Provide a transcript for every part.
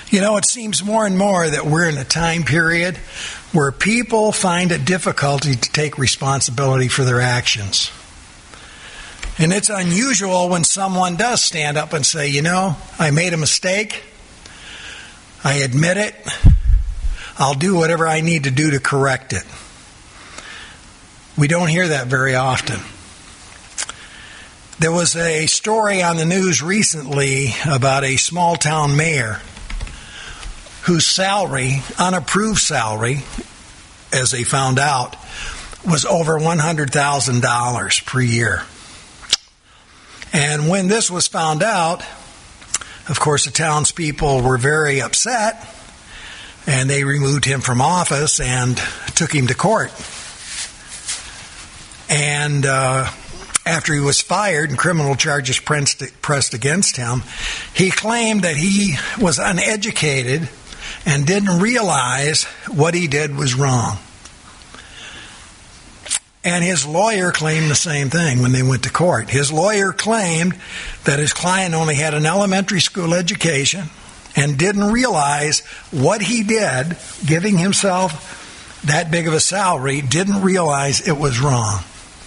You know, it seems more and more that we're in a time period where people find it difficult to take responsibility for their actions. And it's unusual when someone does stand up and say, you know, I made a mistake. I admit it. I'll do whatever I need to do to correct it. We don't hear that very often. There was a story on the news recently about a small town mayor whose salary, unapproved salary, as they found out, was over $100,000 per year. And when this was found out, of course, the townspeople were very upset, and they removed him from office and took him to court. And after he was fired and criminal charges pressed against him, he claimed that he was uneducated and didn't realize what he did was wrong. And his lawyer claimed the same thing when they went to court. His lawyer claimed that his client only had an elementary school education and didn't realize what he did, giving himself that big of a salary, didn't realize it was wrong.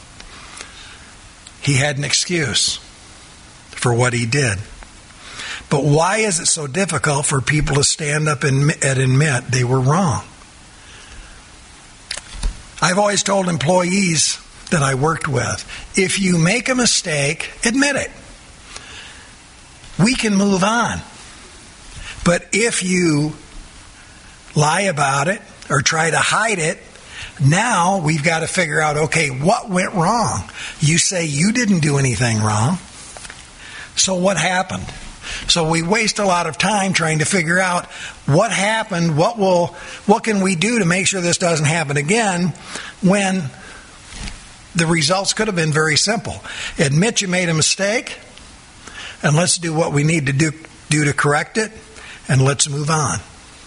He had an excuse for what he did. But why is it so difficult for people to stand up and admit they were wrong? I've always told employees that I worked with, if you make a mistake, admit it. We can move on. But if you lie about it or try to hide it, now we've got to figure out, okay, what went wrong? You say you didn't do anything wrong. So what happened? So we waste a lot of time trying to figure out what happened, what can we do to make sure this doesn't happen again, when the results could have been very simple. Admit you made a mistake, and let's do what we need to do to correct it, and let's move on.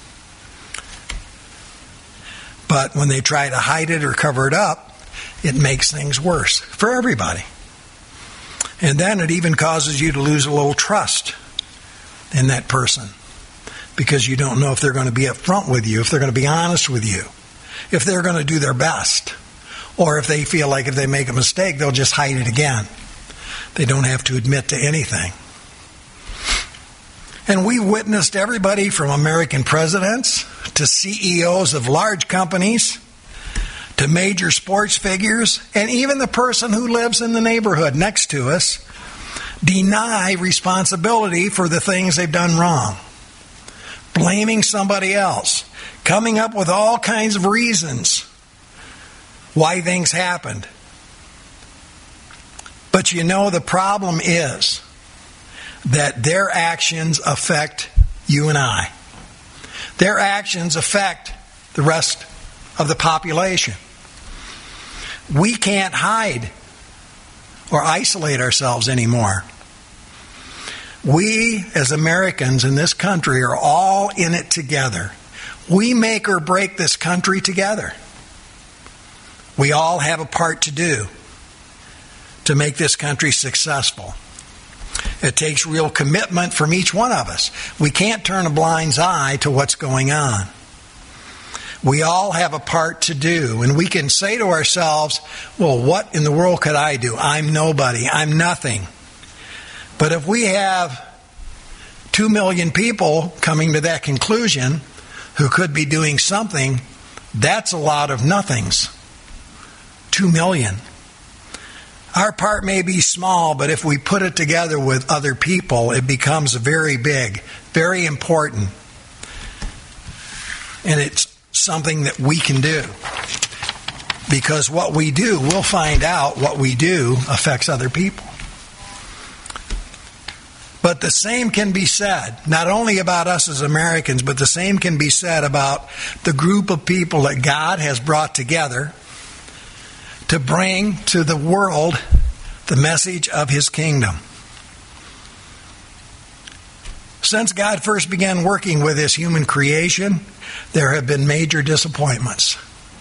But when they try to hide it or cover it up, it makes things worse for everybody. And then it even causes you to lose a little trust in that person, because you don't know if they're going to be upfront with you, if they're going to be honest with you, if they're going to do their best, or if they feel like if they make a mistake, they'll just hide it again. They don't have to admit to anything. And we witnessed everybody from American presidents to CEOs of large companies to major sports figures, and even the person who lives in the neighborhood next to us, deny responsibility for the things they've done wrong. Blaming somebody else. Coming up with all kinds of reasons why things happened. But you know, the problem is that their actions affect you and I. Their actions affect the rest of the population. We can't hide or isolate ourselves anymore. We, as Americans in this country, are all in it together. We make or break this country together. We all have a part to do to make this country successful. It takes real commitment from each one of us. We can't turn a blind eye to what's going on. We all have a part to do, and we can say to ourselves, well, what in the world could I do? I'm nobody. I'm nothing. But if we have 2 million people coming to that conclusion who could be doing something, that's a lot of nothings. 2 million. Our part may be small, but if we put it together with other people, it becomes very big, very important. And it's something that we can do. Because what we do, we'll find out what we do affects other people. But the same can be said, not only about us as Americans, but the same can be said about the group of people that God has brought together to bring to the world the message of His kingdom. Since God first began working with His human creation, there have been major disappointments.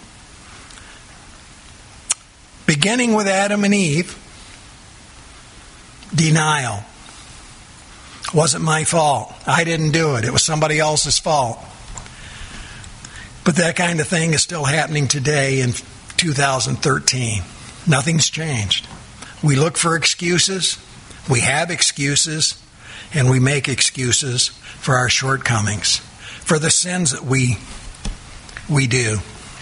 Beginning with Adam and Eve, denial. It wasn't my fault. I didn't do it. It was somebody else's fault. But that kind of thing is still happening today in 2013. Nothing's changed. We look for excuses, we have excuses, and we make excuses for our shortcomings, for the sins that we do.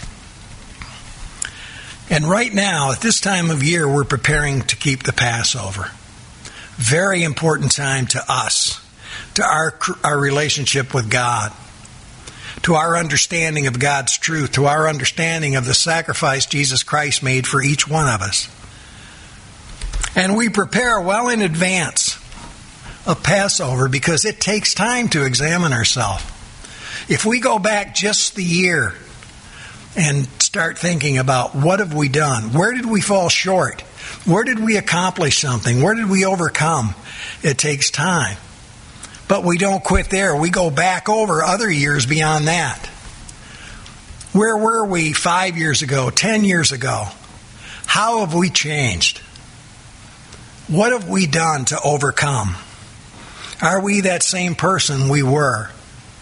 And right now, at this time of year, we're preparing to keep the Passover. Very important time to us, to our relationship with God, to our understanding of God's truth, to our understanding of the sacrifice Jesus Christ made for each one of us. And we prepare well in advance of Passover because it takes time to examine ourselves. If we go back just the year and start thinking about what have we done, where did we fall short, where did we accomplish something, where did we overcome, it takes time. But we don't quit there. We go back over other years beyond that. Where were we 5 years ago, 10 years ago? How have we changed? What have we done to overcome? Are we that same person we were?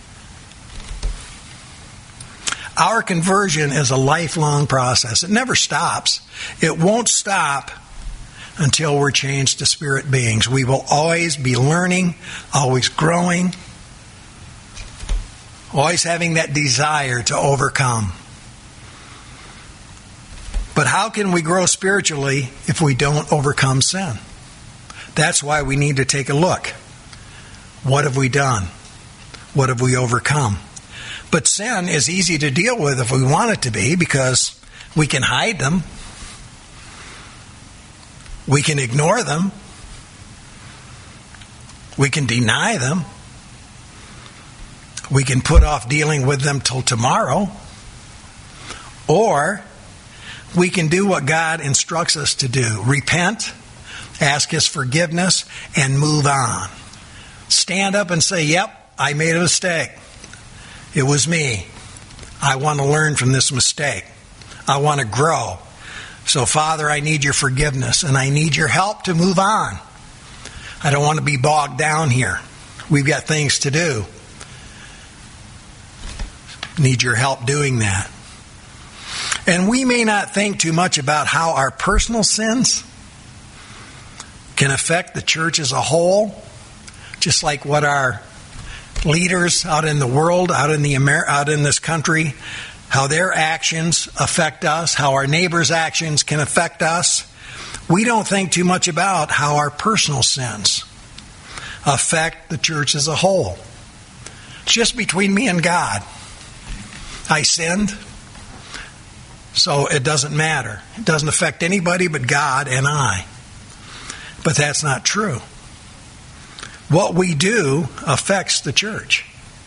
Our conversion is a lifelong process. It never stops. It won't stop until we're changed to spirit beings. We will always be learning, always growing, always having that desire to overcome. But how can we grow spiritually if we don't overcome sin? That's why we need to take a look. What have we done? What have we overcome? But sin is easy to deal with if we want it to be, because we can hide them. We can ignore them. We can deny them. We can put off dealing with them till tomorrow. Or we can do what God instructs us to do. Repent, ask His forgiveness, and move on. Stand up and say, yep, I made a mistake. It was me. I want to learn from this mistake. I want to grow. So, Father, I need your forgiveness, and I need your help to move on. I don't want to be bogged down here. We've got things to do. Need your help doing that. And we may not think too much about how our personal sins can affect the church as a whole, just like what our leaders out in the world, out in this country, how their actions affect us, how our neighbors' actions can affect us. We don't think too much about how our personal sins affect the church as a whole. It's just between me and God. I sinned, so it doesn't matter. It doesn't affect anybody but God and I. But that's not true. What we do affects the church.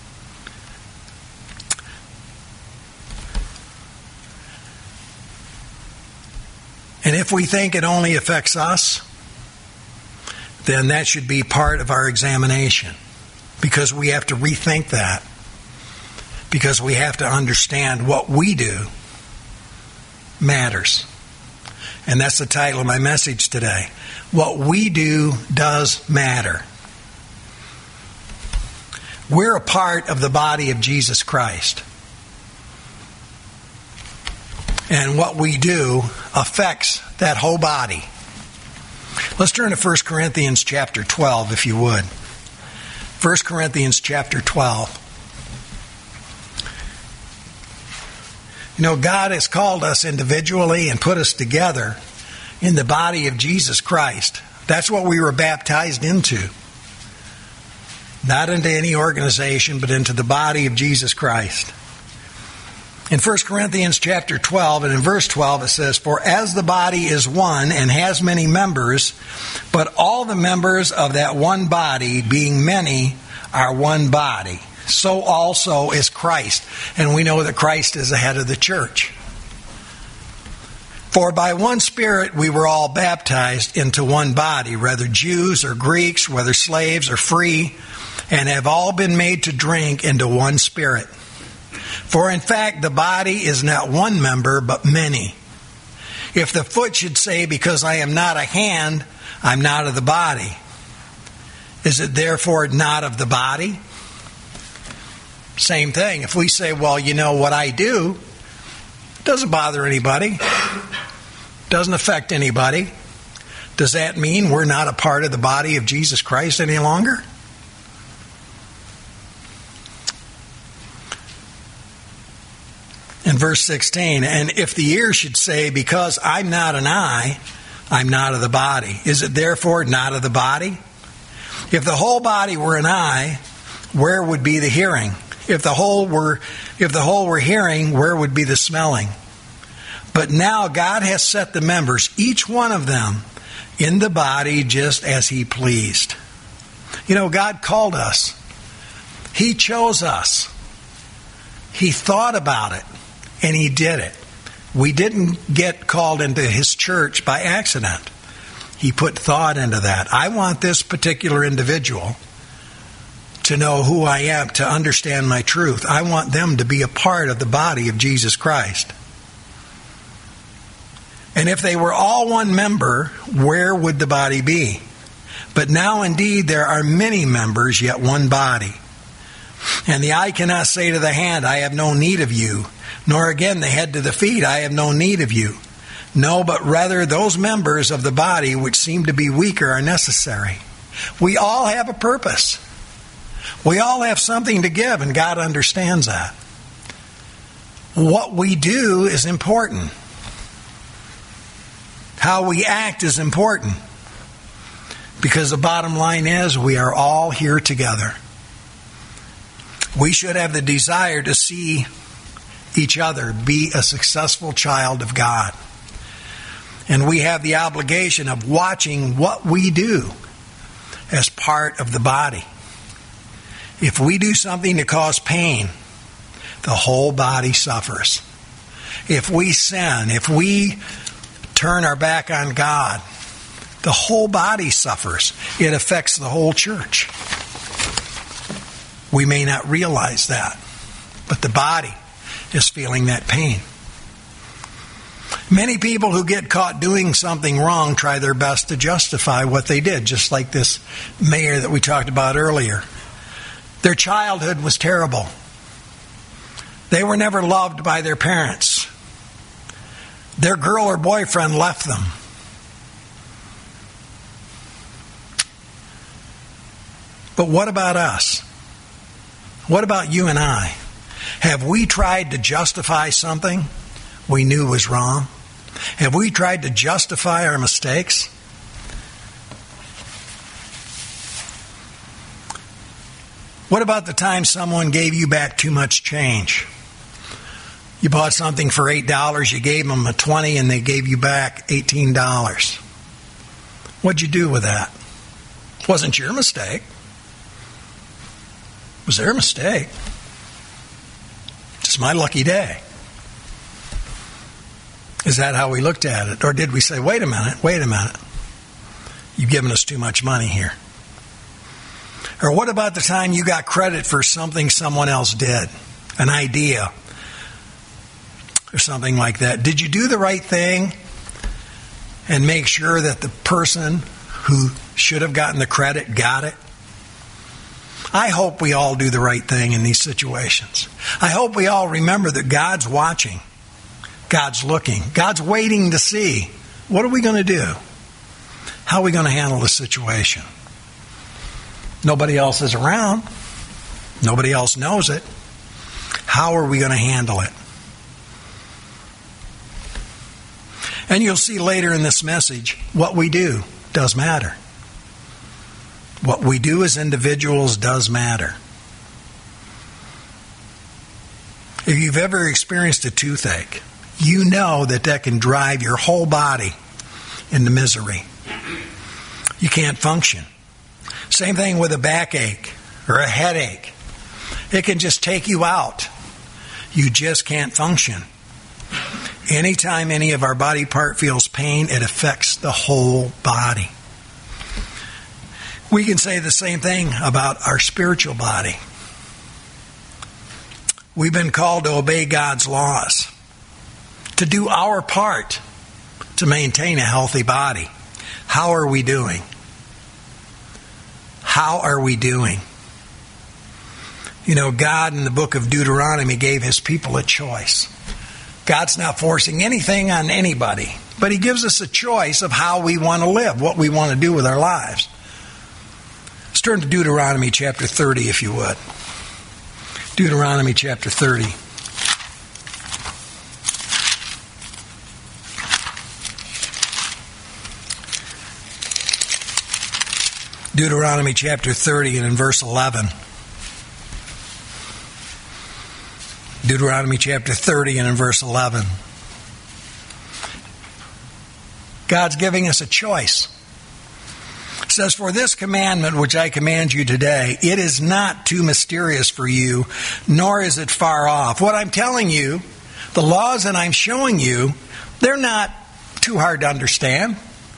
And if we think it only affects us, then that should be part of our examination, because we have to rethink that, because we have to understand what we do matters. And that's the title of my message today. What we do does matter. We're a part of the body of Jesus Christ. And what we do affects that whole body. Let's turn to 1 Corinthians chapter 12, if you would. 1 Corinthians chapter 12. You know, God has called us individually and put us together in the body of Jesus Christ. That's what we were baptized into. Not into any organization, but into the body of Jesus Christ. In 1 Corinthians chapter 12, and in verse 12 it says, "For as the body is one and has many members, but all the members of that one body, being many, are one body, so also is Christ." And we know that Christ is the head of the church. "For by one Spirit we were all baptized into one body, whether Jews or Greeks, whether slaves or free, and have all been made to drink into one Spirit. For in fact the body is not one member, but many. If the foot should say, because I am not a hand, I'm not of the body, Is it therefore not of the body? Same thing. If we say, well, you know what I do, it doesn't bother anybody, doesn't affect anybody, does that mean we're not a part of the body of Jesus Christ any longer? In verse 16, and if the ear should say, because I'm not an eye, I'm not of the body, is it therefore not of the body? If the whole body were an eye, where would be the hearing? If the whole were hearing, where would be the smelling? But now God has set the members, each one of them, in the body just as He pleased. You know, God called us. He chose us. He thought about it, and He did it. We didn't get called into His church by accident. He put thought into that. I want this particular individual to know who I am, to understand my truth. I want them to be a part of the body of Jesus Christ. And if they were all one member, where would the body be? But now indeed there are many members, yet one body. And the eye cannot say to the hand, I have no need of you, nor again the head to the feet, I have no need of you. No, but rather those members of the body which seem to be weaker are necessary. We all have a purpose. We all have something to give, and God understands that. What we do is important. How we act is important. Because the bottom line is, we are all here together. We should have the desire to see each other be a successful child of God. And we have the obligation of watching what we do as part of the body. If we do something to cause pain, the whole body suffers. If we sin, if we turn our back on God, the whole body suffers. It affects the whole church. We may not realize that, but the body is feeling that pain. Many people who get caught doing something wrong try their best to justify what they did, just like this mayor that we talked about earlier. Their childhood was terrible. They were never loved by their parents. Their girl or boyfriend left them. But what about us? What about you and I? Have we tried to justify something we knew was wrong? Have we tried to justify our mistakes? What about the time someone gave you back too much change? You bought something for $8, you gave them a $20, and they gave you back $18. What'd you do with that? It wasn't your mistake. It was their mistake. Just my lucky day. Is that how we looked at it? Or did we say, wait a minute, you've given us too much money here? Or what about the time you got credit for something someone else did? An idea or something like that. Did you do the right thing and make sure that the person who should have gotten the credit got it? I hope we all do the right thing in these situations. I hope we all remember that God's watching. God's looking. God's waiting to see. What are we going to do? How are we going to handle the situation? Nobody else is around. Nobody else knows it. How are we going to handle it? And you'll see later in this message, what we do does matter. What we do as individuals does matter. If you've ever experienced a toothache, you know that can drive your whole body into misery. You can't function. Same thing with a backache or a headache. It can just take you out. You just can't function. Anytime any of our body part feels pain, it affects the whole body. We can say the same thing about our spiritual body. We've been called to obey God's laws, to do our part to maintain a healthy body. How are we doing? How are we doing? You know, God in the book of Deuteronomy gave his people a choice. God's not forcing anything on anybody, but he gives us a choice of how we want to live, what we want to do with our lives. Let's turn to Deuteronomy chapter 30, if you would. Deuteronomy chapter 30. Deuteronomy chapter 30 and in verse 11. Deuteronomy chapter 30 and in verse 11. God's giving us a choice. It says, "For this commandment which I command you today, it is not too mysterious for you, nor is it far off." What I'm telling you, the laws that I'm showing you, they're not too hard to understand.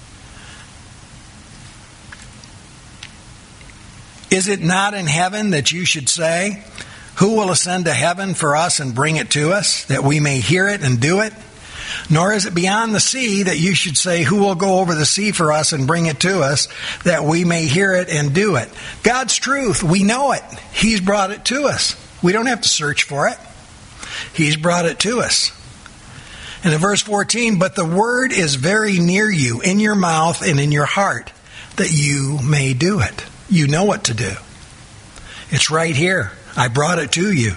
Is it not in heaven that you should say, "Who will ascend to heaven for us and bring it to us, that we may hear it and do it?" Nor is it beyond the sea that you should say, "Who will go over the sea for us and bring it to us, that we may hear it and do it?" God's truth, we know it. He's brought it to us. We don't have to search for it. He's brought it to us. And in verse 14, "But the word is very near you, in your mouth and in your heart, that you may do it." You know what to do. It's right here. I brought it to you.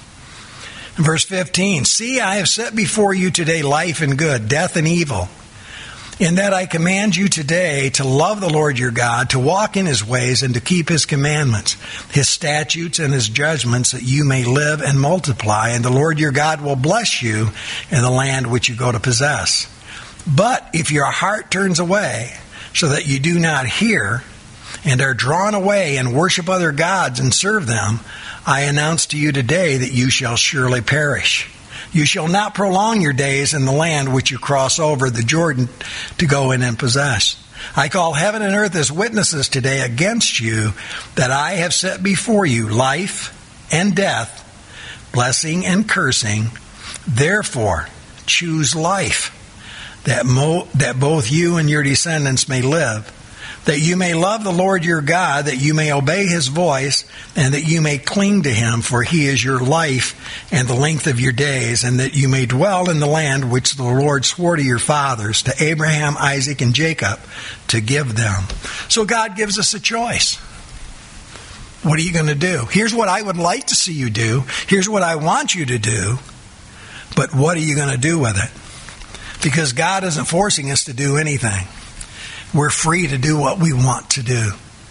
In verse 15, "See, I have set before you today life and good, death and evil. In that I command you today to love the Lord your God, to walk in his ways, and to keep his commandments, his statutes, and his judgments, that you may live and multiply. And the Lord your God will bless you in the land which you go to possess. But if your heart turns away, so that you do not hear, and are drawn away and worship other gods and serve them, I announce to you today that you shall surely perish. You shall not prolong your days in the land which you cross over the Jordan to go in and possess. I call heaven and earth as witnesses today against you, that I have set before you life and death, blessing and cursing. Therefore, choose life, that both you and your descendants may live, that you may love the Lord your God, that you may obey his voice, and that you may cling to him, for he is your life and the length of your days, and that you may dwell in the land which the Lord swore to your fathers, to Abraham, Isaac, and Jacob, to give them. So God gives us a choice. What are you going to do? Here's what I would like to see you do. Here's what I want you to do. But what are you going to do with it? Because God isn't forcing us to do anything. We're free to do what we want to do.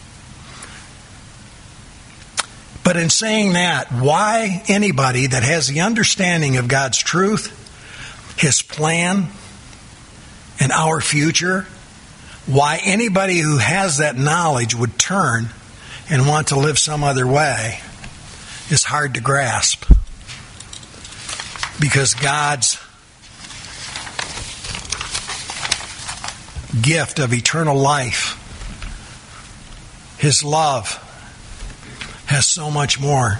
But in saying that, why anybody that has the understanding of God's truth, his plan, and our future, why anybody who has that knowledge would turn and want to live some other way is hard to grasp. Because God's gift of eternal life, his love, has so much more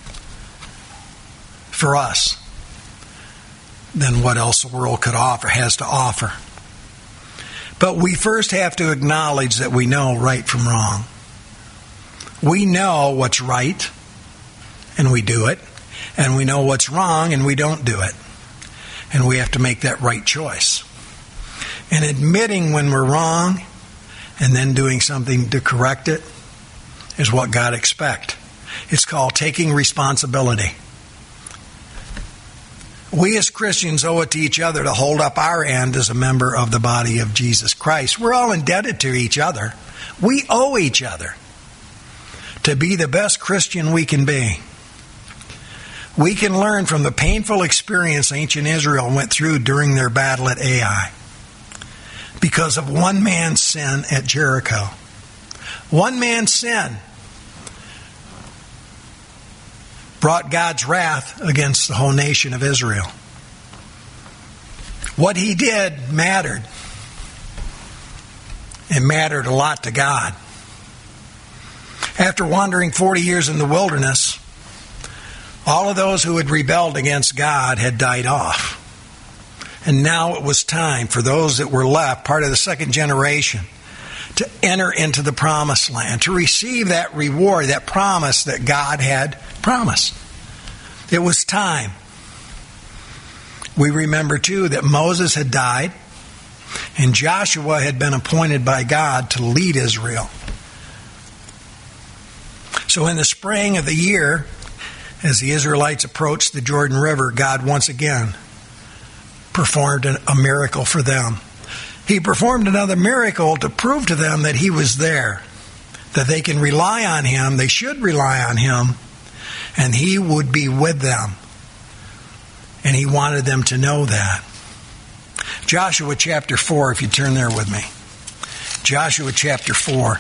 for us than what else the world could offer, has to offer. But we first have to acknowledge that we know right from wrong. We know what's right, and we do it. And we know what's wrong, and we don't do it. And we have to make that right choice. And admitting when we're wrong and then doing something to correct it is what God expects. It's called taking responsibility. We as Christians owe it to each other to hold up our end as a member of the body of Jesus Christ. We're all indebted to each other. We owe each other to be the best Christian we can be. We can learn from the painful experience ancient Israel went through during their battle at Ai, because of one man's sin at Jericho. One man's sin brought God's wrath against the whole nation of Israel. What he did mattered. It mattered a lot to God. After wandering 40 years in the wilderness, all of those who had rebelled against God had died off. And now it was time for those that were left, part of the second generation, to enter into the promised land, to receive that reward, that promise that God had promised. It was time. We remember, too, that Moses had died and Joshua had been appointed by God to lead Israel. So in the spring of the year, as the Israelites approached the Jordan River, God once again performed a miracle for them. He performed another miracle to prove to them that He was there, that they can rely on Him, they should rely on Him, and He would be with them. And He wanted them to know that. Joshua chapter 4, if you turn there with me. Joshua chapter 4.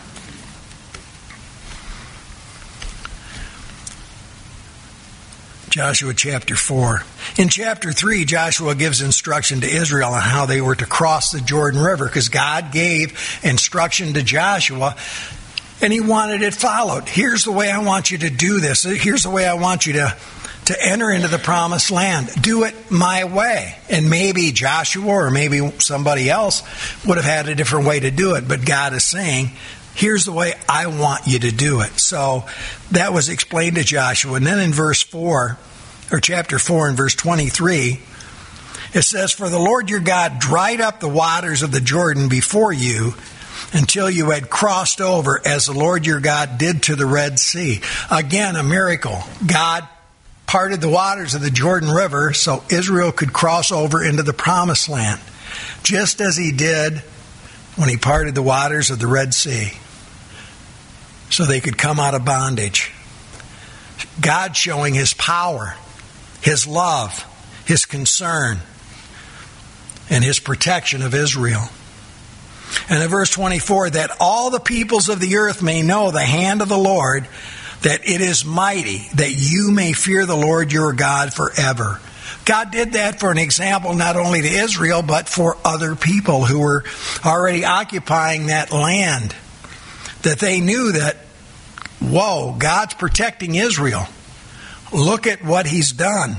Joshua chapter 4. In chapter 3, Joshua gives instruction to Israel on how they were to cross the Jordan River, because God gave instruction to Joshua and He wanted it followed. Here's the way I want you to do this. Here's the way I want you to enter into the promised land. Do it my way. And maybe Joshua or maybe somebody else would have had a different way to do it, but God is saying, here's the way I want you to do it. So that was explained to Joshua. And then in verse 4, or chapter 4 and verse 23, it says, "For the Lord your God dried up the waters of the Jordan before you until you had crossed over, as the Lord your God did to the Red Sea." Again, a miracle. God parted the waters of the Jordan River so Israel could cross over into the promised land, just as He did when He parted the waters of the Red Sea, so they could come out of bondage. God showing His power, His love, His concern, and His protection of Israel. And in verse 24, "that all the peoples of the earth may know the hand of the Lord, that it is mighty, that you may fear the Lord your God forever." God did that for an example not only to Israel, but for other people who were already occupying that land. That they knew that, whoa, God's protecting Israel. Look at what He's done.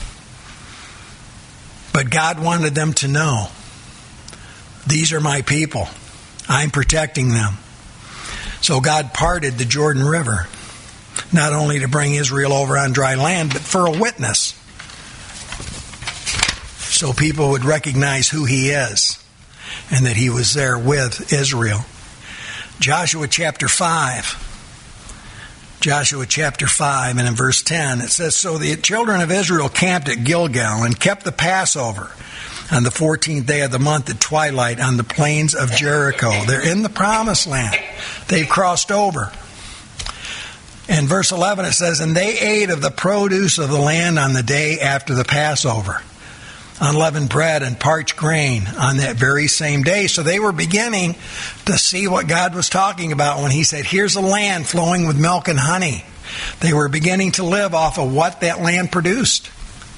But God wanted them to know, these are my people. I'm protecting them. So God parted the Jordan River, not only to bring Israel over on dry land, but for a witness, so people would recognize who He is and that He was there with Israel. Joshua chapter 5. Joshua chapter 5, and in verse 10, it says, "So the children of Israel camped at Gilgal and kept the Passover on the 14th day of the month at twilight on the plains of Jericho." They're in the promised land. They've crossed over. In verse 11 it says, "And they ate of the produce of the land on the day after the Passover, unleavened bread and parched grain on that very same day." So they were beginning to see what God was talking about when He said, here's a land flowing with milk and honey. They were beginning to live off of what that land produced.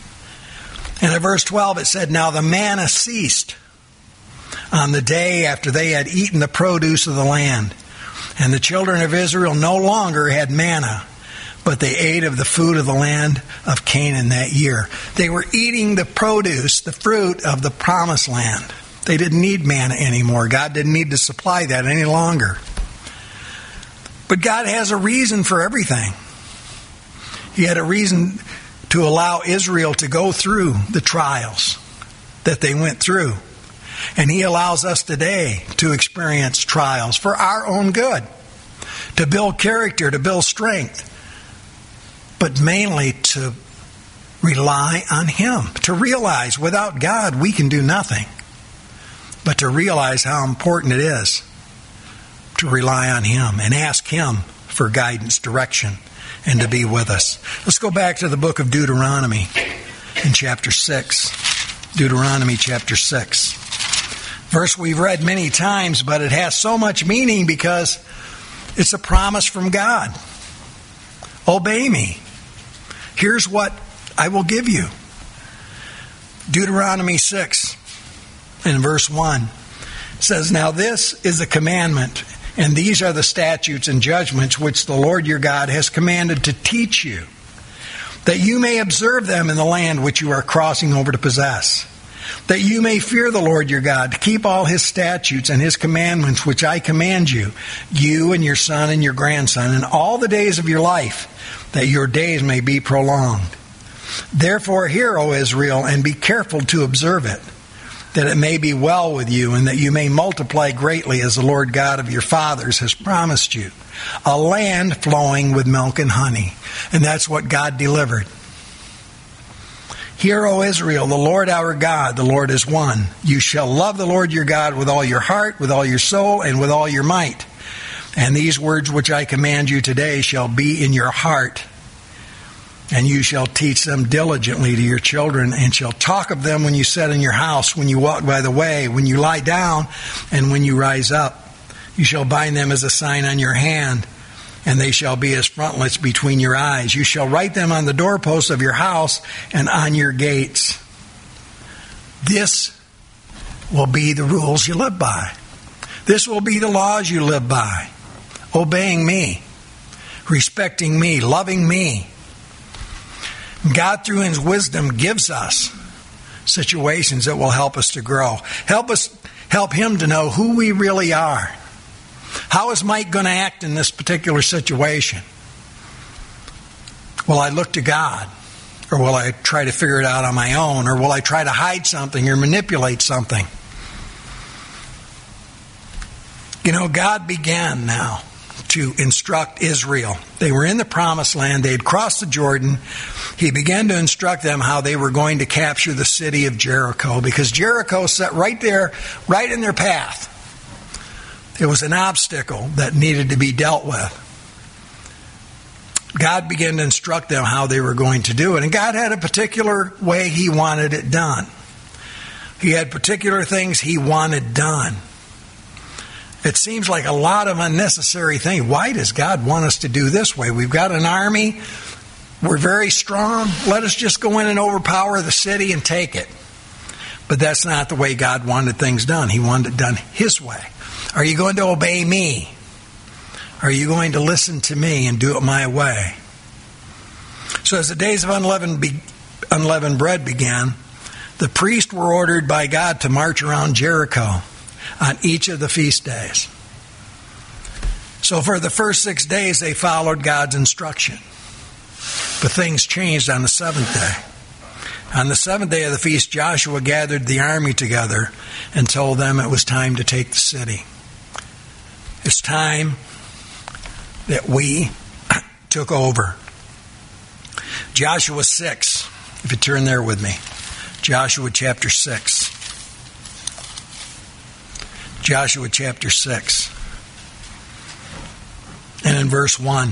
And in verse 12 it said, "Now the manna ceased on the day after they had eaten the produce of the land. And the children of Israel no longer had manna, but they ate of the food of the land of Canaan that year." They were eating the produce, the fruit of the promised land. They didn't need manna anymore. God didn't need to supply that any longer. But God has a reason for everything. He had a reason to allow Israel to go through the trials that they went through. And He allows us today to experience trials for our own good, to build character, to build strength, but mainly to rely on Him, to realize without God we can do nothing, but to realize how important it is to rely on Him and ask Him for guidance, direction, and to be with us. Let's go back to the book of Deuteronomy in chapter 6. Deuteronomy chapter 6. Verse we've read many times, but it has so much meaning because it's a promise from God. Obey me. Here's what I will give you. Deuteronomy 6 in verse 1 says, "Now this is a commandment, and these are the statutes and judgments which the Lord your God has commanded to teach you, that you may observe them in the land which you are crossing over to possess, that you may fear the Lord your God, to keep all his statutes and his commandments which I command you, you and your son and your grandson, and all the days of your life, that your days may be prolonged. Therefore hear, O Israel, and be careful to observe it, that it may be well with you, and that you may multiply greatly as the Lord God of your fathers has promised you, a land flowing with milk and honey. And that's what God delivered. Hear, O Israel, the Lord our God, the Lord is one. You shall love the Lord your God with all your heart, with all your soul, and with all your might. And these words which I command you today shall be in your heart, and you shall teach them diligently to your children, and shall talk of them when you sit in your house, when you walk by the way, when you lie down, and when you rise up. You shall bind them as a sign on your hand, and they shall be as frontlets between your eyes. You shall write them on the doorposts of your house and on your gates. This will be the rules you live by. This will be the laws you live by. Obeying me, respecting me, loving me. God, through his wisdom, gives us situations that will help us to grow. Help him to know who we really are. How is Mike going to act in this particular situation? Will I look to God? Or will I try to figure it out on my own? Or will I try to hide something or manipulate something? You know, God began now to instruct Israel. They were in the promised land. They had crossed the Jordan. He began to instruct them how they were going to capture the city of Jericho, because Jericho sat right there, right in their path. It was an obstacle that needed to be dealt with. God began to instruct them how they were going to do it. And God had a particular way he wanted it done. He had particular things he wanted done. It seems like a lot of unnecessary things. Why does God want us to do this way? We've got an army. We're very strong. Let us just go in and overpower the city and take it. But that's not the way God wanted things done. He wanted it done his way. Are you going to obey me? Are you going to listen to me and do it my way? So as the days of unleavened bread began, the priests were ordered by God to march around Jericho on each of the feast days. So for the first 6 days, they followed God's instruction. But things changed on the seventh day. On the seventh day of the feast, Joshua gathered the army together and told them it was time to take the city. It's time that we took over. Joshua 6, if you turn there with me. Joshua chapter 6. Joshua chapter 6. And in verse 1.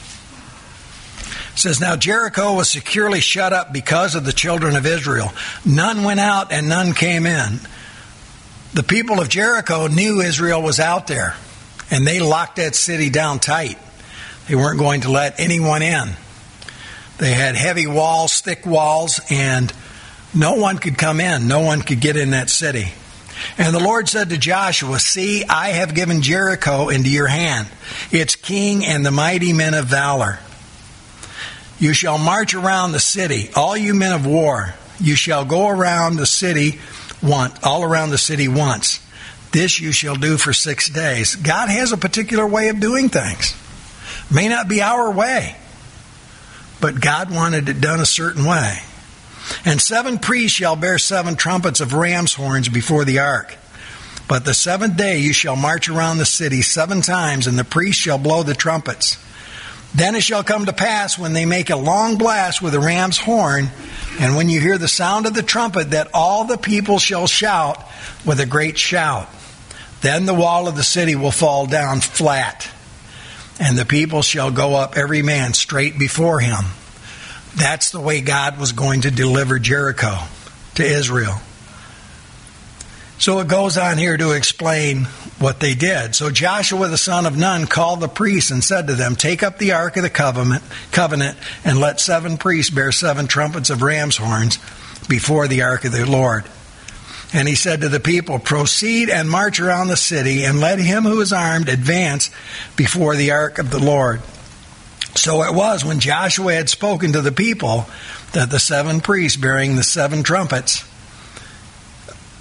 It says, Now Jericho was securely shut up because of the children of Israel. None went out and none came in. The people of Jericho knew Israel was out there, and they locked that city down tight. They weren't going to let anyone in. They had heavy walls, thick walls, and no one could come in. No one could get in that city. And the Lord said to Joshua, See, I have given Jericho into your hand, its king and the mighty men of valor. You shall march around the city, all you men of war. You shall go around the city all around the city once. This you shall do for 6 days. God has a particular way of doing things. May not be our way, but God wanted it done a certain way. And 7 priests shall bear 7 trumpets of ram's horns before the ark. But the 7th day you shall march around the city 7 times, and the priests shall blow the trumpets. Then it shall come to pass, when they make a long blast with a ram's horn, and when you hear the sound of the trumpet, that all the people shall shout with a great shout. Then the wall of the city will fall down flat, and the people shall go up every man straight before him. That's the way God was going to deliver Jericho to Israel. So it goes on here to explain what they did. So Joshua the son of Nun called the priests and said to them, Take up the ark of the covenant, and let 7 priests bear 7 trumpets of ram's horns before the ark of the Lord. And he said to the people, Proceed and march around the city, and let him who is armed advance before the ark of the Lord. So it was, when Joshua had spoken to the people, that the 7 priests bearing the 7 trumpets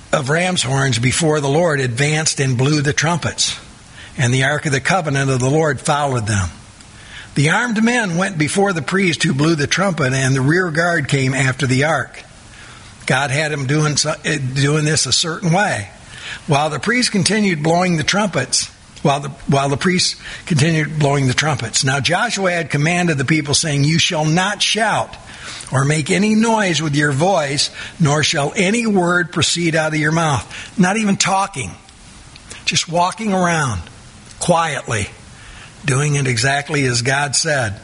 of ram's horns before the Lord advanced and blew the trumpets, and the ark of the covenant of the Lord followed them. The armed men went before the priest who blew the trumpet, and the rear guard came after the ark. God had him doing this a certain way. While the priest continued blowing the trumpets, Now Joshua had commanded the people, saying, "You shall not shout or make any noise with your voice, nor shall any word proceed out of your mouth." Not even talking, just walking around quietly, doing it exactly as God said.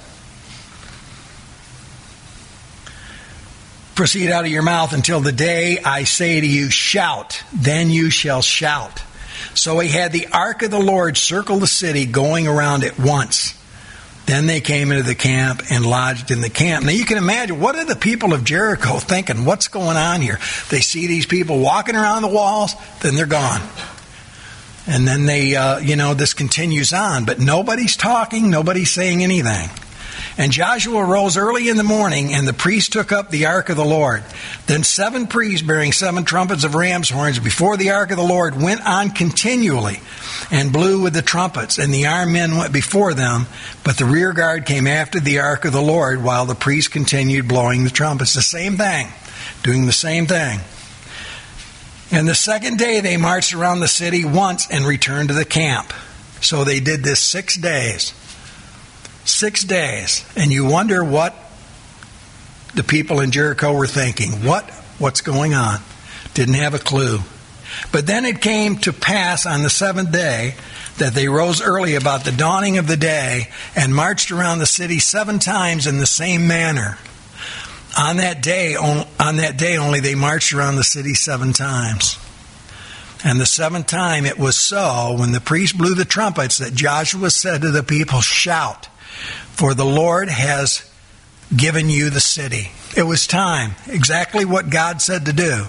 "Proceed out of your mouth until the day I say to you, shout, then you shall shout." So he had the ark of the Lord circle the city, going around it once. Then they came into the camp and lodged in the camp. Now you can imagine, what are the people of Jericho thinking? What's going on here? They see these people walking around the walls, then they're gone. And then they, this continues on. But nobody's talking, nobody's saying anything. And Joshua rose early in the morning, and the priests took up the ark of the Lord. Then 7 priests bearing 7 trumpets of ram's horns before the ark of the Lord went on continually and blew with the trumpets. And the armed men went before them, but the rear guard came after the ark of the Lord while the priests continued blowing the trumpets. The same thing, doing the same thing. And the second day they marched around the city once and returned to the camp. So they did this 6 days. 6 days. And you wonder what the people in Jericho were thinking. What's going on? Didn't have a clue. But then it came to pass on the 7th day that they rose early about the dawning of the day and marched around the city 7 times in the same manner. On that day only they marched around the city 7 times. And the 7th time it was so, when the priest blew the trumpets, that Joshua said to the people, "Shout, for the Lord has given you the city." It was time. Exactly what God said to do.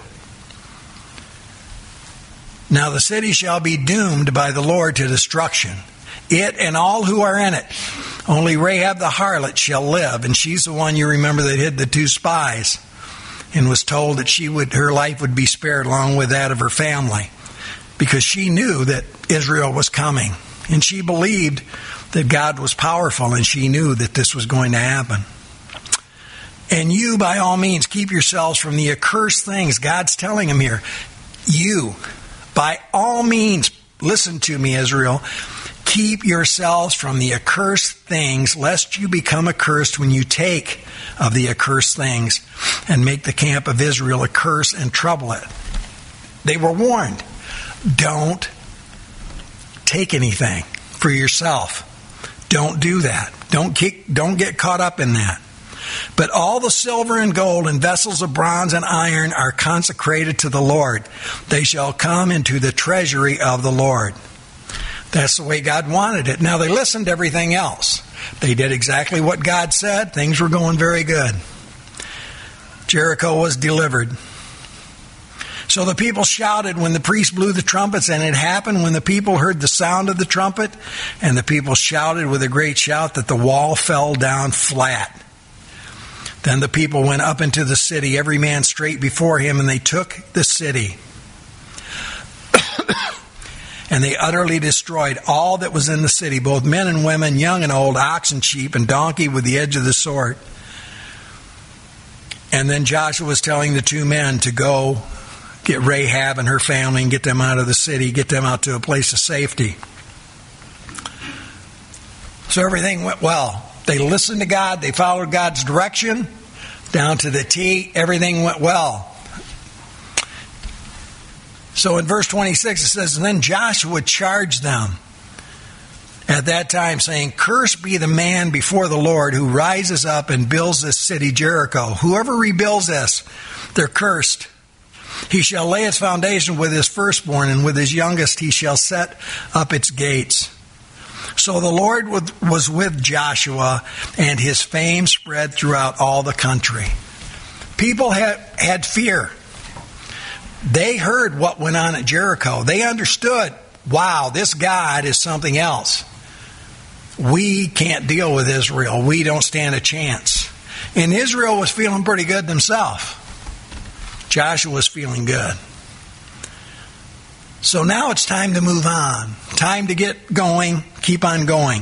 "Now the city shall be doomed by the Lord to destruction, it and all who are in it. Only Rahab the harlot shall live." And she's the one, you remember, that hid the 2 spies and was told that her life would be spared along with that of her family, because she knew that Israel was coming. And she believed that God was powerful, and she knew that this was going to happen. "And you, by all means, keep yourselves from the accursed things." God's telling them here, you, by all means, listen to me, Israel, keep yourselves from the accursed things, lest you become accursed when you take of the accursed things and make the camp of Israel a curse and trouble it. They were warned. Don't take anything for yourself. Don't do that. Don't get caught up in that. "But all the silver and gold and vessels of bronze and iron are consecrated to the Lord. They shall come into the treasury of the Lord." That's the way God wanted it. Now they listened to everything else. They did exactly what God said. Things were going very good. Jericho was delivered. So the people shouted when the priest blew the trumpets, and it happened when the people heard the sound of the trumpet, and the people shouted with a great shout that the wall fell down flat. Then the people went up into the city, every man straight before him, and they took the city. And they utterly destroyed all that was in the city, both men and women, young and old, ox and sheep and donkey, with the edge of the sword. And then Joshua was telling the 2 men to go get Rahab and her family and get them out of the city, get them out to a place of safety. So everything went well. They listened to God. They followed God's direction down to the T. Everything went well. So in verse 26 it says, "Then Joshua charged them at that time, saying, Cursed be the man before the Lord who rises up and builds this city Jericho. Whoever rebuilds this, they're cursed. He shall lay its foundation with his firstborn, and with his youngest he shall set up its gates." So the Lord was with Joshua, and his fame spread throughout all the country. People had fear. They heard what went on at Jericho. They understood, wow, this God is something else. We can't deal with Israel. We don't stand a chance. And Israel was feeling pretty good themselves. Joshua was feeling good. So now it's time to move on. Time to get going, keep on going.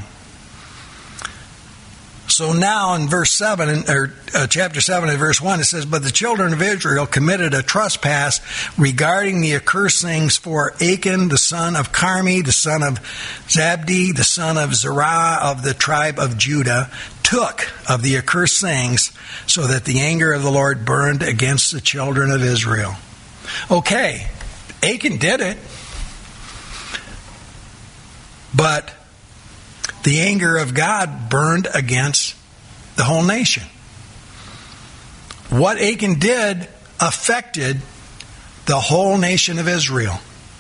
So now in chapter 7 and verse 1, it says, "But the children of Israel committed a trespass regarding the accursed things, for Achan, the son of Carmi, the son of Zabdi, the son of Zerah of the tribe of Judah, took of the accursed things, so that the anger of the Lord burned against the children of Israel." Okay, Achan did it. But the anger of God burned against the whole nation. What Achan did affected the whole nation of Israel.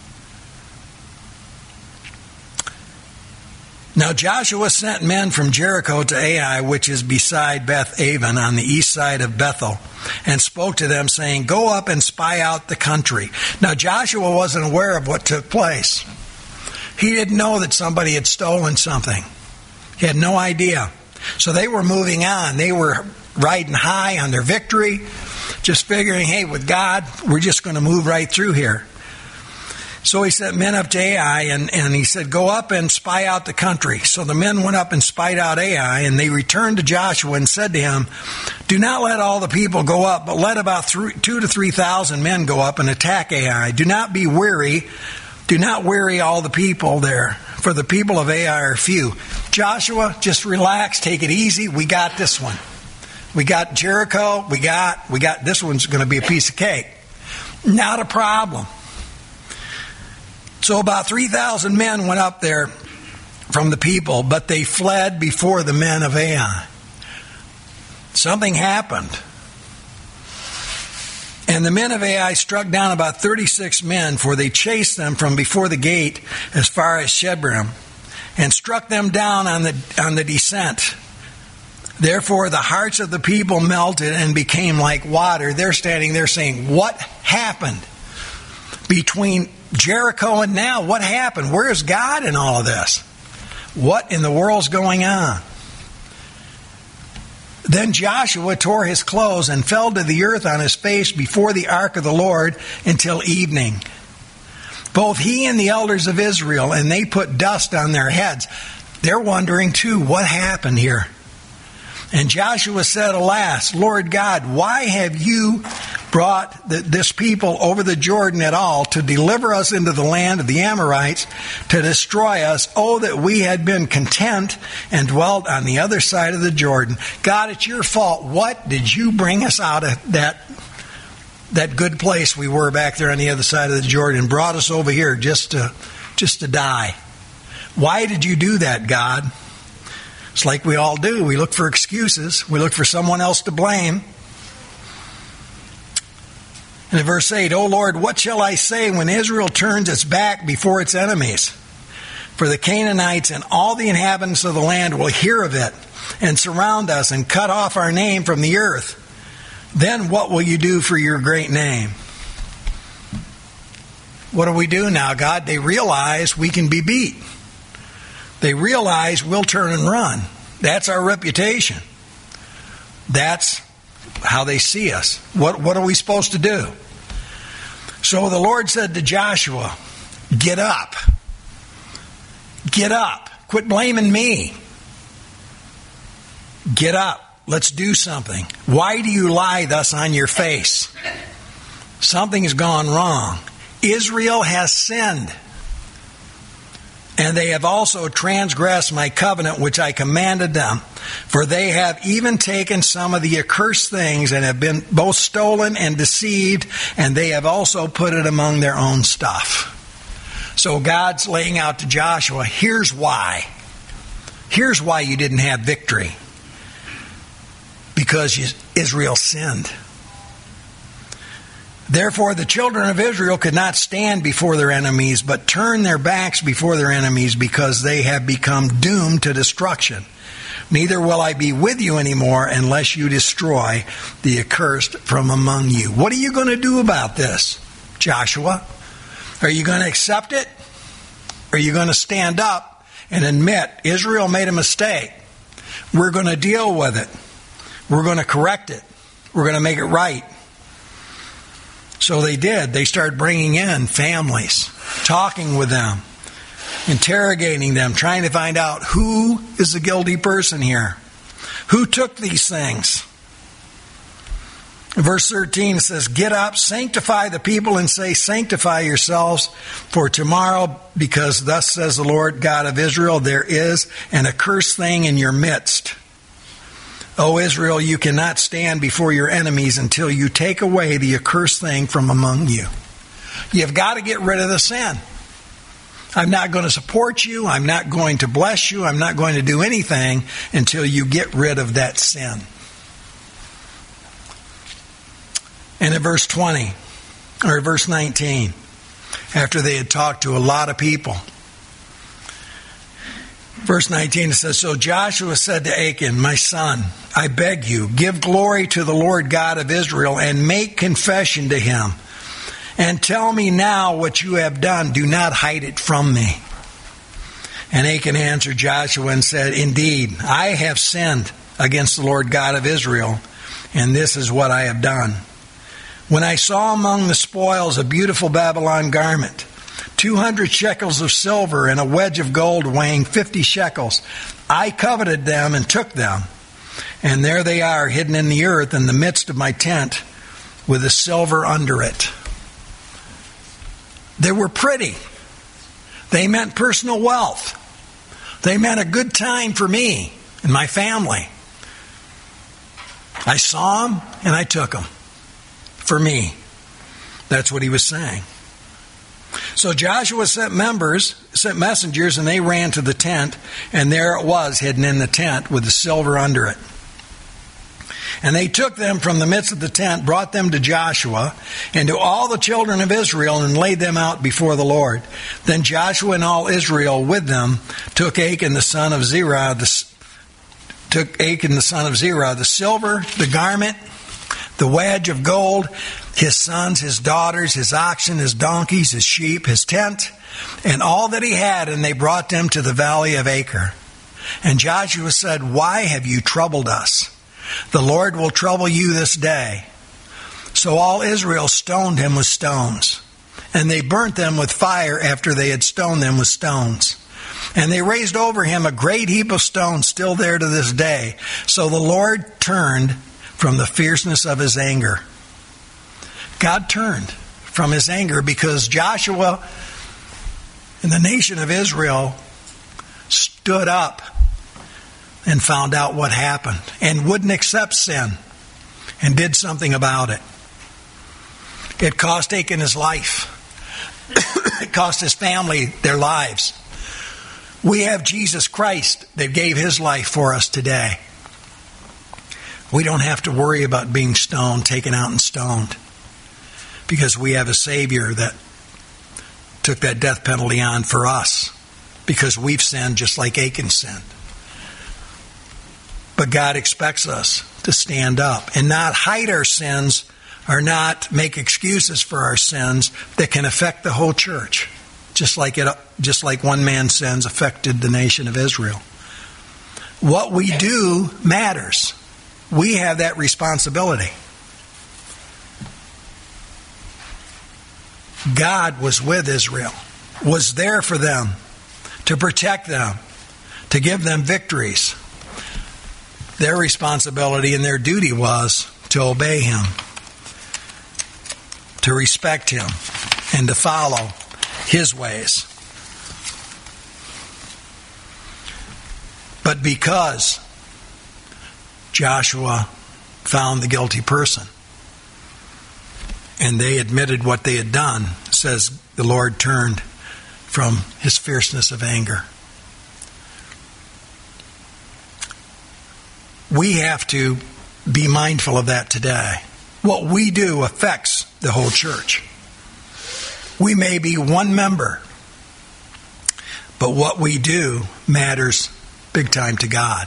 Now Joshua sent men from Jericho to Ai, which is beside Beth Aven on the east side of Bethel, and spoke to them, saying, "Go up and spy out the country." Now Joshua wasn't aware of what took place. He didn't know that somebody had stolen something. He had no idea. So they were moving on. They were riding high on their victory, just figuring, hey, with God, we're just going to move right through here. So he sent men up to Ai, and he said, "Go up and spy out the country." So the men went up and spied out Ai, and they returned to Joshua and said to him, "Do not let all the people go up, but let about 2,000 to 3,000 men go up and attack Ai. Do not be weary. Do not weary all the people there, for the people of Ai are few." Joshua, just relax, take it easy. We got this one. We got Jericho. We got this one's going to be a piece of cake. Not a problem. So about 3,000 men went up there from the people, but they fled before the men of Ai. Something happened. And the men of Ai struck down about 36 men, for they chased them from before the gate as far as Shebrim, and struck them down on the descent. Therefore the hearts of the people melted and became like water. They're standing there saying, what happened between Jericho and now? What happened? Where's God in all of this? What in the world's going on? Then Joshua tore his clothes and fell to the earth on his face before the ark of the Lord until evening. Both he and the elders of Israel, and they put dust on their heads. They're wondering too, what happened here? And Joshua said, "Alas, Lord God, why have you brought this people over the Jordan at all to deliver us into the land of the Amorites, to destroy us? Oh, that we had been content and dwelt on the other side of the Jordan." God, it's your fault. What did you bring us out of that good place we were back there on the other side of the Jordan and brought us over here just to die? Why did you do that, God? It's like we all do. We look for excuses. We look for someone else to blame. And in verse 8, "O Lord, what shall I say when Israel turns its back before its enemies? For the Canaanites and all the inhabitants of the land will hear of it and surround us and cut off our name from the earth. Then what will you do for your great name?" What do we do now, God? They realize we can be beat. They realize we'll turn and run. That's our reputation. That's how they see us. What are we supposed to do? So the Lord said to Joshua, "Get up. Get up. Quit blaming me. Get up. Let's do something. Why do you lie thus on your face? Something has gone wrong. Israel has sinned. And they have also transgressed my covenant which I commanded them. For they have even taken some of the accursed things and have been both stolen and deceived, and they have also put it among their own stuff." So God's laying out to Joshua, here's why. Here's why you didn't have victory. Because Israel sinned. Therefore the children of Israel could not stand before their enemies, but turned their backs before their enemies, because they have become doomed to destruction. Neither will I be with you anymore unless you destroy the accursed from among you. What are you going to do about this, Joshua? Are you going to accept it? Are you going to stand up and admit Israel made a mistake? We're going to deal with it. We're going to correct it. We're going to make it right. So they did. They started bringing in families, talking with them, interrogating them, trying to find out who is the guilty person here. Who took these things? Verse 13 says, "Get up, sanctify the people, and say, sanctify yourselves for tomorrow, because thus says the Lord God of Israel, there is an accursed thing in your midst. O Israel, you cannot stand before your enemies until you take away the accursed thing from among you." You've got to get rid of the sin. I'm not going to support you. I'm not going to bless you. I'm not going to do anything until you get rid of that sin. And in verse 20, or verse 19, after they had talked to a lot of people, verse 19, it says, "So Joshua said to Achan, my son, I beg you, give glory to the Lord God of Israel and make confession to him. And tell me now what you have done. Do not hide it from me." And Achan answered Joshua and said, "Indeed, I have sinned against the Lord God of Israel, and this is what I have done. When I saw among the spoils a beautiful Babylon garment, 200 shekels of silver and a wedge of gold weighing 50 shekels, I coveted them and took them. And there they are, hidden in the earth in the midst of my tent, with the silver under it." They were pretty. They meant personal wealth. They meant a good time for me and my family. I saw them and I took them for me. That's what he was saying. So Joshua sent messengers, and they ran to the tent, and there it was, hidden in the tent with the silver under it. And they took them from the midst of the tent, brought them to Joshua and to all the children of Israel, and laid them out before the Lord. Then Joshua and all Israel with them took Achan the son of Zerah, the silver, the garment, the wedge of gold, his sons, his daughters, his oxen, his donkeys, his sheep, his tent, and all that he had, and they brought them to the valley of Achor. And Joshua said, "Why have you troubled us? The Lord will trouble you this day." So all Israel stoned him with stones, and they burnt them with fire after they had stoned them with stones. And they raised over him a great heap of stones, still there to this day. So the Lord turned from the fierceness of his anger. God turned from his anger because Joshua and the nation of Israel stood up and found out what happened and wouldn't accept sin and did something about it. It cost Achan his life. It cost his family their lives. We have Jesus Christ that gave his life for us today. We don't have to worry about being stoned, taken out and stoned, because we have a Savior that took that death penalty on for us, because we've sinned just like Achan sinned. But God expects us to stand up and not hide our sins or not make excuses for our sins that can affect the whole church, just like one man's sins affected the nation of Israel. What we do matters. We have that responsibility. God was with Israel, was there for them, to protect them, to give them victories. Their responsibility and their duty was to obey him, to respect him, and to follow his ways. But because Joshua found the guilty person and they admitted what they had done, says the Lord turned from his fierceness of anger. We have to be mindful of that today. What we do affects the whole church. We may be one member, but what we do matters big time to God.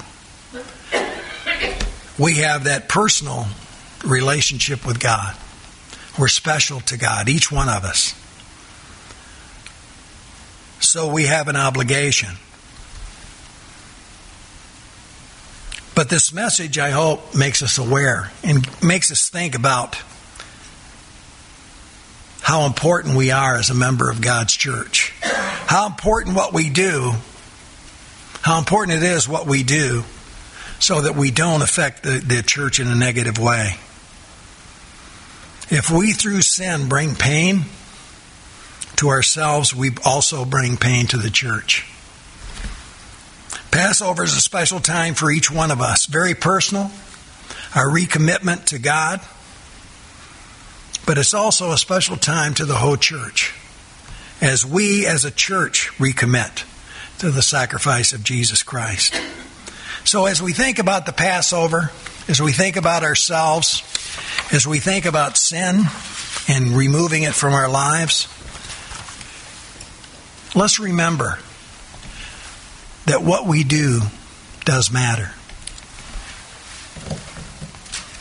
We have that personal relationship with God. We're special to God, each one of us. So we have an obligation. But this message, I hope, makes us aware and makes us think about how important we are as a member of God's church. How important what we do, how important it is what we do so that we don't affect the church in a negative way. If we through sin bring pain to ourselves, we also bring pain to the church. Passover is a special time for each one of us. Very personal, our recommitment to God. But it's also a special time to the whole church, as we as a church recommit to the sacrifice of Jesus Christ. So as we think about the Passover, as we think about ourselves, as we think about sin and removing it from our lives, let's remember that what we do does matter.